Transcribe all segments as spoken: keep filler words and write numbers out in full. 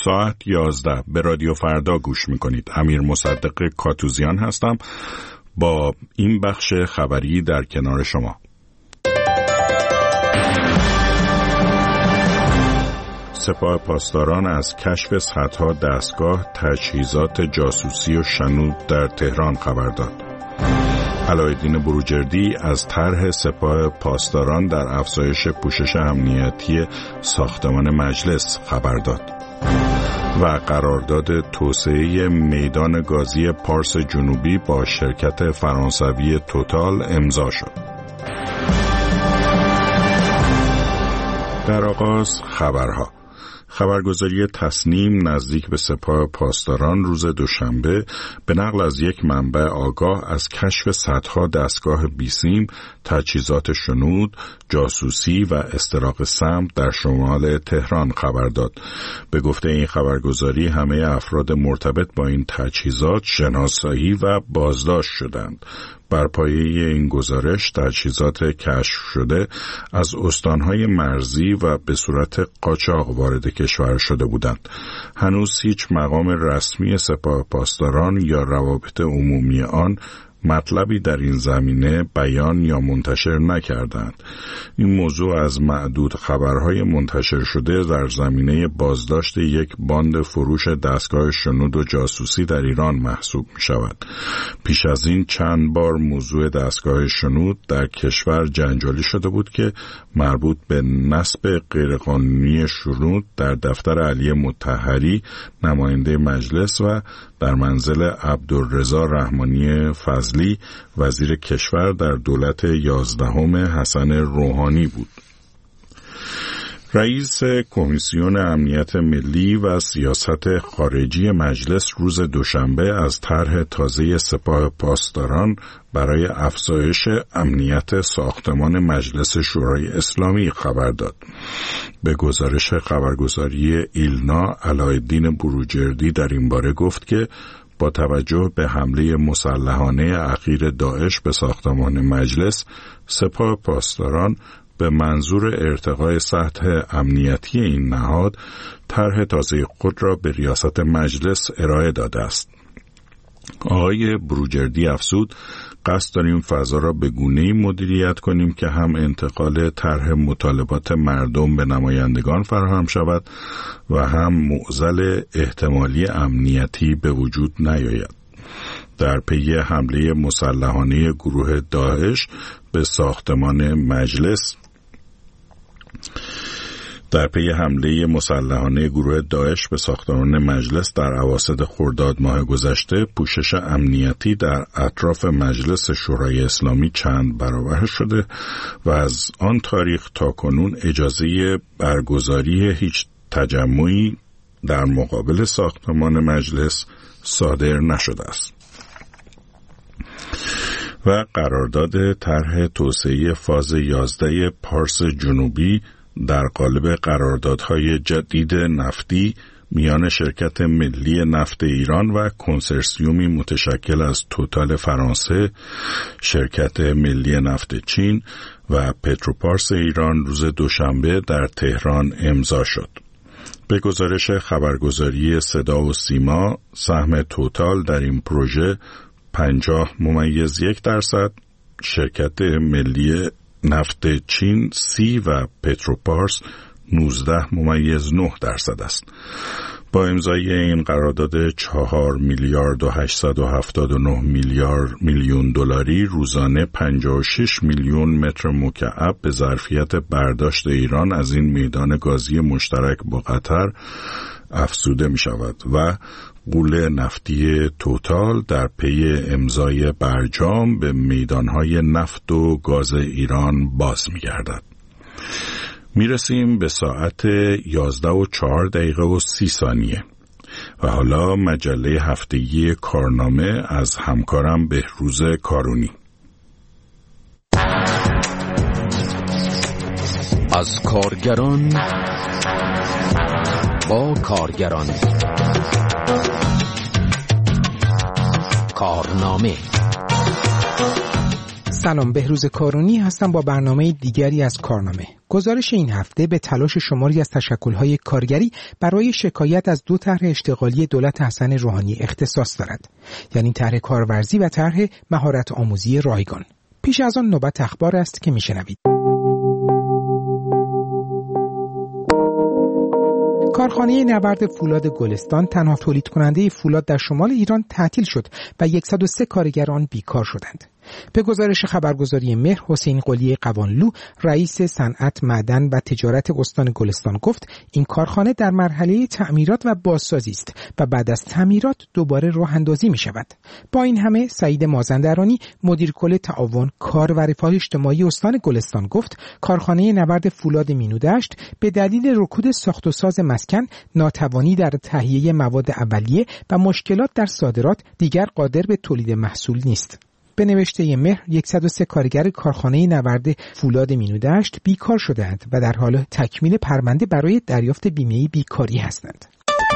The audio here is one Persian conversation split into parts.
ساعت یازده به رادیو فردا گوش میکنید. امیر مصدق کاتوزیان هستم با این بخش خبری در کنار شما. سپاه پاسداران از کشف صدها دستگاه تجهیزات جاسوسی و شنود در تهران خبر داد. علایالدین بروجردی از طرح سپاه پاسداران در افزایش پوشش امنیتی ساختمان مجلس خبر داد و قرارداد توسعه میدان گازی پارس جنوبی با شرکت فرانسوی توتال امضا شد. در آغاز خبرها. خبرگزاری تصنیم نزدیک به سپاه پاسداران روز دوشنبه به نقل از یک منبع آگاه از کشف صدها دستگاه بیسیم، تجهیزات شنود، جاسوسی و استراق سمت در شمال تهران خبر داد. به گفته این خبرگزاری همه افراد مرتبط با این تجهیزات شناسایی و بازداشت شدند. بر پایه این گزارش تجهیزات کشف شده از استانهای مرزی و به صورت قاچاق وارد کشور شده بودند. هنوز هیچ مقام رسمی سپاه پاسداران یا روابط عمومی آن مطلبی در این زمینه بیان یا منتشر نکردند. این موضوع از معدود خبرهای منتشر شده در زمینه بازداشت یک باند فروش دستگاه شنود و جاسوسی در ایران محسوب می شود. پیش از این چند بار موضوع دستگاه شنود در کشور جنجالی شده بود که مربوط به نصب غیرقانونی شنود در دفتر علی مطهری نماینده مجلس و در منزل عبدالرضا رحمانی فضلی وزیر کشور در دولت یازدهم حسن روحانی بود. رئیس کمیسیون امنیت ملی و سیاست خارجی مجلس روز دوشنبه از طرح تازه سپاه پاسداران برای افزایش امنیت ساختمان مجلس شورای اسلامی خبر داد. به گزارش خبرگزاری ایلنا، علایالدین بروجردی در این باره گفت که با توجه به حمله مسلحانه اخیر داعش به ساختمان مجلس، سپاه پاسداران به منظور ارتقای سطح امنیتی این نهاد طرح تازه خود را به ریاست مجلس ارائه داده است. آقای بروجردی افزود: قصد داریم فضا را به گونه‌ای مدیریت کنیم که هم انتقال طرح مطالبات مردم به نمایندگان فراهم شود و هم معضل احتمالی امنیتی به وجود نیاید. در پی حمله مسلحانه گروه داعش به ساختمان مجلس در پی حمله مسلحانه گروه داعش به ساختمان مجلس در اواسط خرداد ماه گذشته، پوشش امنیتی در اطراف مجلس شورای اسلامی چند برابر شده و از آن تاریخ تا کنون اجازه برگزاری هیچ تجمعی در مقابل ساختمان مجلس صادر نشده است. و قرارداد طرح توسعه فاز یازده پارس جنوبی در قالب قراردادهای جدید نفتی میان شرکت ملی نفت ایران و کنسرسیومی متشکل از توتال فرانسه، شرکت ملی نفت چین و پتروپارس ایران روز دوشنبه در تهران امضا شد. به گزارش خبرگزاری صدا و سیما، سهم توتال در این پروژه پنجاه ممیز یک درصد، شرکت ملی نفت چین سی و پتروپارس نوزده ممیز نه درصد است. با امضای این قرارداد چهار میلیارد و هشتصد و هفتاد و نه میلیارد میلیون دلاری روزانه پنجاه و شش میلیون متر مکعب به ظرفیت برداشت ایران از این میدان گازی مشترک با قطر افزوده می شود و غول نفتی توتال در پی امضای برجام به میدانهای نفت و گاز ایران باز می گردد. می رسیم به ساعت یازده و چهار دقیقه و سی ثانیه و حالا مجله هفتگی کارنامه از همکارم بهروز کارونی. از کارگران با کارگران، کارنامه سلام، بهروز کارونی هستم با برنامه دیگری از کارنامه. گزارش این هفته به تلاش شماری از تشکل‌های کارگری برای شکایت از دو طرح اشتغالی دولت حسن روحانی اختصاص دارد، یعنی طرح کارورزی و طرح مهارت آموزی رایگان. پیش از آن نوبت اخبار است که میشنوید. کارخانه نبرد فولاد گلستان، تنها تولید کننده فولاد در شمال ایران، تعطیل شد و صد و سه کارگر آن بیکار شدند. به گزارش خبرگزاری مهر، حسین قلی قوانلو، رئیس صنعت، معدن و تجارت استان گلستان گفت این کارخانه در مرحله تعمیرات و بازسازی است و بعد از تعمیرات دوباره راه اندازی می شود. با این همه سعید مازندرانی، مدیر کل تعاون کار و رفاه اجتماعی استان گلستان گفت کارخانه نبرد فولاد مینودشت به دلیل رکود ساخت و ساز مسکن، ناتوانی در تهیه مواد اولیه و مشکلات در صادرات دیگر قادر به تولید محصول نیست. به نوشته مهر، صد و سه کارگر کارخانه نبرد فولاد مینودشت بیکار شدند و در حال تکمیل پرونده برای دریافت بیمه بیکاری هستند.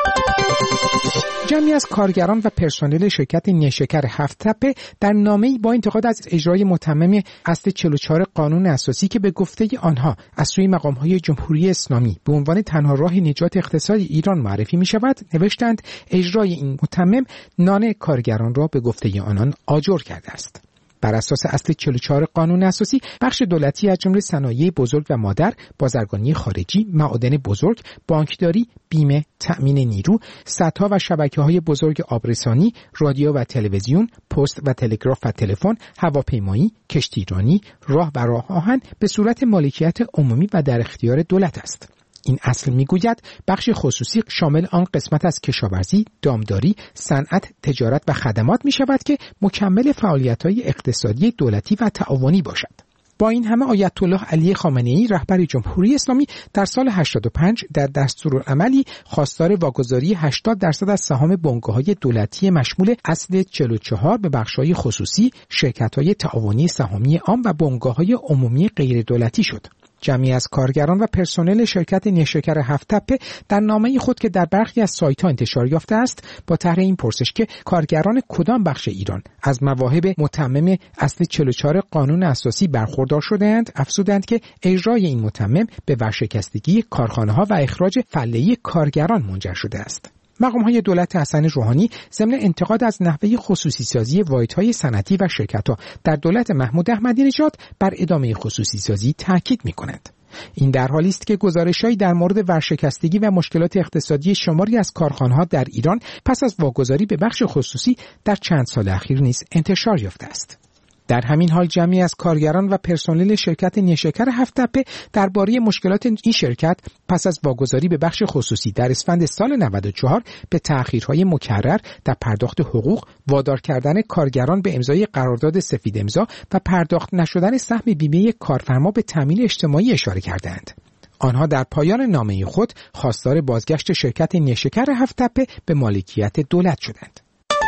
جمعی از کارگران و پرسنل شرکت نیشکر هفت تپه در نامه‌ای با انتقاد از اجرای متمم اصل چهل و چهار قانون اساسی که به گفته آنها از سوی مقام‌های جمهوری اسلامی به عنوان تنها راه نجات اقتصادی ایران معرفی می‌شود، نوشتند اجرای این متمم نان کارگران را به گفته آنان آجر کرده است. بر اساس اصل چهل و چهار قانون اساسی، بخش دولتی از جمله صنایع بزرگ و مادر، بازرگانی خارجی، معادن بزرگ، بانکداری، بیمه، تأمین نیرو، سدها و شبکه‌های بزرگ آبرسانی، رادیو و تلویزیون، پست و تلگراف و تلفن، هواپیمایی، کشتیرانی، راه و راه آهن به صورت مالکیت عمومی و در اختیار دولت است. این اصل میگوید بخش خصوصی شامل آن قسمت از کشاورزی، دامداری، صنعت، تجارت و خدمات می شود که مکمل فعالیت‌های اقتصادی دولتی و تعاونی باشد. با این همه آیت الله علی خامنه‌ای، رهبر جمهوری اسلامی، در سال هشتاد و پنج در دستورالعملی خواستار واگذاری هشتاد درصد از سهام بنگاه‌های دولتی مشمول اصل چهل و چهار به بخش‌های خصوصی، شرکت‌های تعاونی سهامی عام و بنگاه‌های عمومی غیر دولتی شد. جمعی از کارگران و پرسنل شرکت نیشکر هفت تپه در نامه خود که در برخی از سایت‌ها انتشار یافته است با طرح این پرسش که کارگران کدام بخش ایران از مواهب متمم اصل چهل و چهار قانون اساسی برخوردار شده‌اند، افزودند که اجرای این متمم به ورشکستگی کارخانه‌ها و اخراج فله‌ای کارگران منجر شده است. مقام‌های دولت حسن روحانی ضمن انتقاد از نحوه خصوصی سازی واحدهای صنعتی و شرکت‌ها در دولت محمود احمدی نژاد بر ادامه خصوصی سازی تاکید می‌کنند. این در حالی است که گزارش‌هایی در مورد ورشکستگی و مشکلات اقتصادی شماری از کارخانه‌ها در ایران پس از واگذاری به بخش خصوصی در چند سال اخیر نیز انتشار یافته است. در همین حال جمعی از کارگران و پرسنل شرکت نیشکر هفت تپه درباره مشکلات این شرکت پس از واگذاری به بخش خصوصی در اسفند سال نود و چهار به تأخیرهای مکرر در پرداخت حقوق، وادار کردن کارگران به امضای قرارداد سفید امضا و پرداخت نشدن سهم بیمه کارفرما به تامین اجتماعی اشاره کردند. آنها در پایان نامه خود خواستار بازگشت شرکت نیشکر هفت تپه به مالکیت دولت شدند.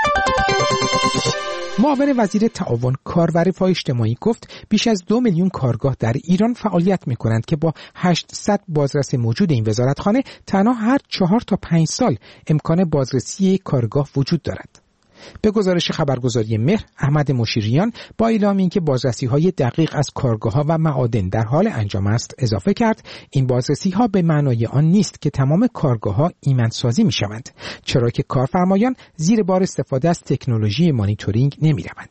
معاون وزیر تعاون کار و رفاه اجتماعی گفت بیش از دو میلیون کارگاه در ایران فعالیت می‌کنند که با هشتصد بازرس موجود این وزارتخانه تنها هر چهار تا پنج سال امکان بازرسی کارگاه وجود دارد. به گزارش خبرگزاری مهر، احمد مشیریان با اعلام اینکه بازرسی‌های دقیق از کارگاه‌ها و معادن در حال انجام است اضافه کرد این بازرسی‌ها به معنای آن نیست که تمام کارگاه‌ها ایمن‌سازی می‌شوند، چرا که کارفرمایان زیر بار استفاده از تکنولوژی مانیتورینگ نمی‌روند.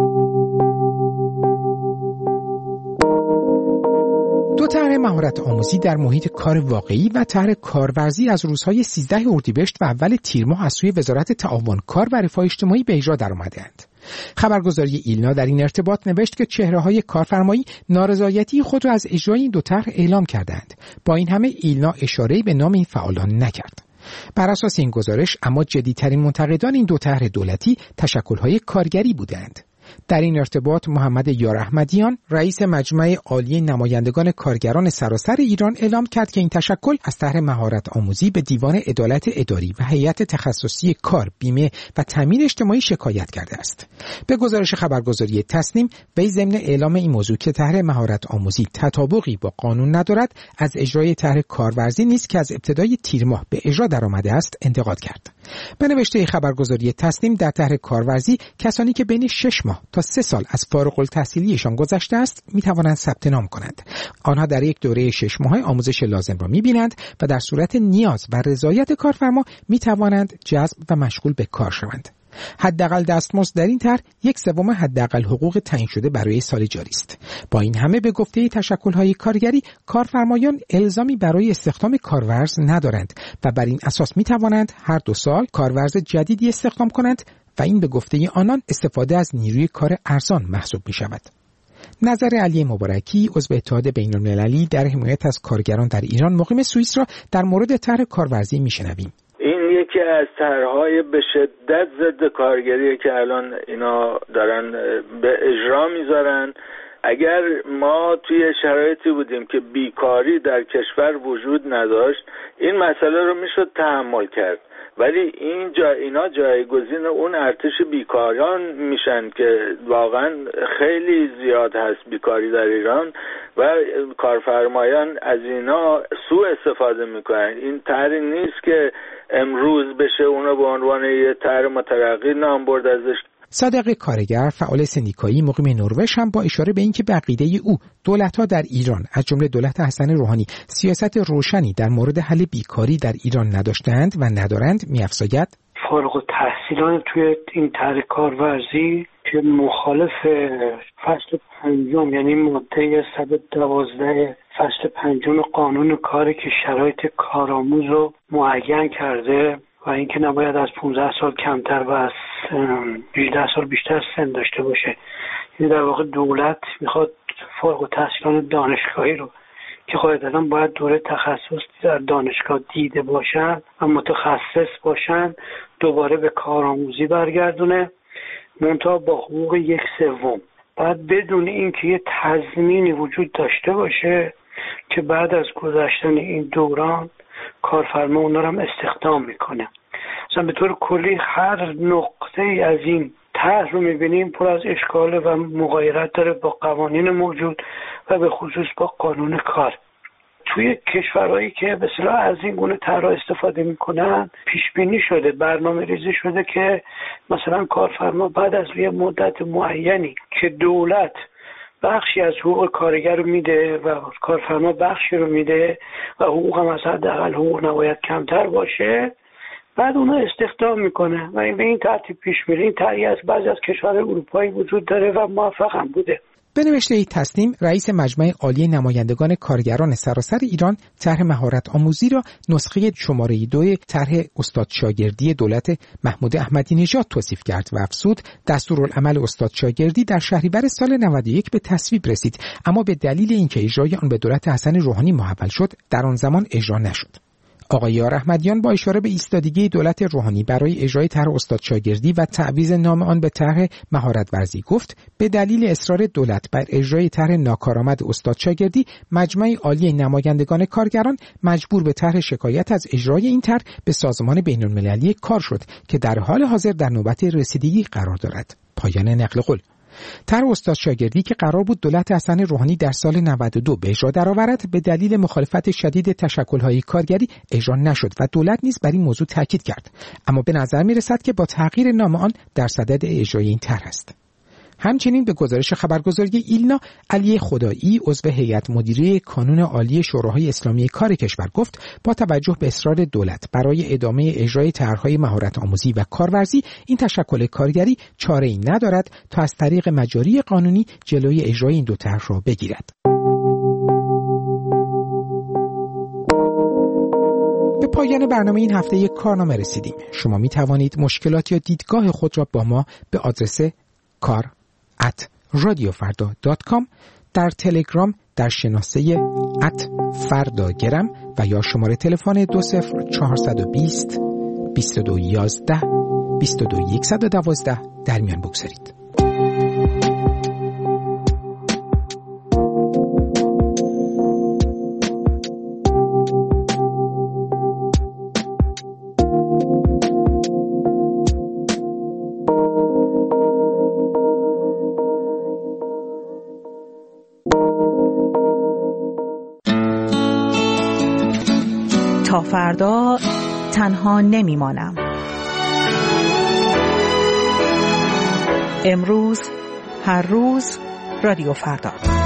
دو طرح مهارت آموزی در محیط کار واقعی و طرح کارورزی از روزهای سیزده اردیبهشت و اول تیر ماه از سوی وزارت تعاون کار و رفاه اجتماعی به اجرا درآمده‌اند. خبرگزاری ایلنا در این ارتباط نوشت که چهره‌های کارفرمایی نارضایتی خود را از اجرای این دو طرح اعلام کردند. با این همه ایلنا اشاره‌ای به نام این فعالان نکرد. بر اساس این گزارش اما جدیدترین منتقدان این دو طرح دولتی تشکل‌های کارگری بودند. در این ارتباط محمد یار احمدیان، رئیس مجمع عالی نمایندگان کارگران سراسر ایران اعلام کرد که این تشکل از طرح مهارت آموزی به دیوان عدالت اداری و هیئت تخصصی کار، بیمه و تامین اجتماعی شکایت کرده است. به گزارش خبرگزاری تصنیم، وی ضمن اعلام این موضوع که طرح مهارت آموزی تطابقی با قانون ندارد، از اجرای طرح کارورزی نیز که از ابتدای تیر ماه به اجرا درآمده است انتقاد کرد. به نوشته خبرگزاری تصنیم در طرح کارورزی کسانی که بین شش ماه تا سه سال از فارغ التحصیلیشان گذشته است می توانند ثبت نام کنند. آنها در یک دوره شش ماهه آموزش لازم را می بینند و در صورت نیاز و رضایت کارفرما می توانند جذب و مشغول به کار شوند. حداقل دستمزد در این طرح یک سوم حداقل حقوق تعیین شده برای سال جاری است. با این همه به گفته تشکل‌های کارگری، کارفرمایان الزامی برای استخدام کارورز ندارند و بر این اساس می توانند هر دو سال کارورز جدیدی استخدام کنند و این به گفته آنان استفاده از نیروی کار ارزان محسوب می شود. نظر علی مبارکی، عضو اتحاد بین‌المللی در حمایت از کارگران در ایران مقیم سوئیس را در مورد طرح کارورزی میشنویم. این یکی از طرح‌های به شدت ضد کارگریه که الان اینا دارن به اجرا میذارن. اگر ما توی شرایطی بودیم که بیکاری در کشور وجود نداشت، این مسئله رو میشد تحمل کرد، ولی این جا اینا جایگزین اون ارتش بیکاران میشن که واقعا خیلی زیاد هست بیکاری در ایران و کارفرمایان از اینا سوء استفاده میکنن. این طرحی نیست که امروز بشه اونو به عنوان یه طرح مترقی نام برد ازش. صادق کارگر، فعال سندیکایی مقیم نروژ، هم با اشاره به اینکه به عقیده او دولت‌ها در ایران از جمله دولت حسن روحانی سیاست روشنی در مورد حل بیکاری در ایران نداشتند و ندارند، می‌افزاید فارغ التحصیلان توی این طرح کارورزی که مخالف فصل پنجم یعنی ماده صد و دوازده فصل پنجم قانون کاری که شرایط کارآموز رو معین کرده و اینکه نباید از پانزده سال کمتر و از هجده سال بیشتر سن داشته باشه. این در واقع دولت میخواد فارغ التحصیلان دانشگاهی رو که قاعدتاً باید دوره تخصص در دانشگاه دیده باشن و متخصص باشن دوباره به کارآموزی برگردونه، منتها با حقوق یک سوم، بعد بدون اینکه یه تضمینی وجود داشته باشه که بعد از گذشتن این دوران کارفرما اونا رو هم استخدام میکنه. مثلا به طور کلی هر نقطه از این طرح رو میبینیم پر از اشکال و مغایرت داره با قوانین موجود و به خصوص با قانون کار. توی کشورهایی که به اصطلاح از این گونه طرح استفاده میکنن پیش بینی شده، برنامه ریزی شده که مثلا کارفرما بعد از یه مدت معینی که دولت بخشی از حقوق کارگر رو میده و کارفرما بخشی رو میده و حقوق هم از حداقل حقوق نباید کمتر باشه، بعد اونو استخدام میکنه و این به این ترتیب پیش میره. این طرحی از بعضی از کشورهای اروپایی وجود داره و موفق هم بوده. به نوشته تصنیم، رئیس مجمع عالی نمایندگان کارگران سراسر ایران طرح مهارت آموزی را نسخه شماره دو طرح استاد شاگردی دولت محمود احمدی نژاد توصیف کرد و افزود دستورالعمل استاد شاگردی در شهریور سال نود و یک به تصویب رسید، اما به دلیل اینکه اجرای آن به دولت حسن روحانی محول شد در آن زمان اجرا نشد. آقای یار احمدیان با اشاره به ایستادگی دولت روحانی برای اجرای طرح استاد شاگردی و تعویض نام آن به طرح مهارت ورزی گفت به دلیل اصرار دولت بر اجرای طرح ناکارآمد استاد شاگردی، مجمع عالی نمایندگان کارگران مجبور به طرح شکایت از اجرای این طرح به سازمان بین‌المللی کار شد که در حال حاضر در نوبت رسیدگی قرار دارد. پایان نقل قول. طرح استاد شاگردی که قرار بود دولت حسن روحانی در سال نود و دو به اجرا درآورد، به دلیل مخالفت شدید تشکل‌های کارگری اجرا نشد و دولت نیز بر این موضوع تاکید کرد، اما به نظر می‌رسد که با تغییر نام آن در صدد اجرای این طرح است. همچنین به گزارش خبرگزاری ایلنا، علی خدایی عضو هیئت مدیره کانون عالی شوراهای اسلامی کار کشور گفت با توجه به اصرار دولت برای ادامه اجرای طرح‌های مهارت آموزی و کارورزی، این تشکل کارگری چاره‌ای ندارد تا از طریق مجاری قانونی جلوی اجرای این دو طرح را بگیرد. به پایان برنامه این هفته یک کارنامه رسیدیم. شما می توانید مشکلات یا دیدگاه خود را با ما به آدرس کار ات رادیو فردا دات کام، در تلگرام در شناسه ات فرداگرم و یا شماره تلفن دو صفر چهارصد و بیست بیست و دو یازده بیست و دو صد و دوازده در میان بگذارید. تا فردا تنها نمیمانم. امروز، هر روز، رادیو فردا.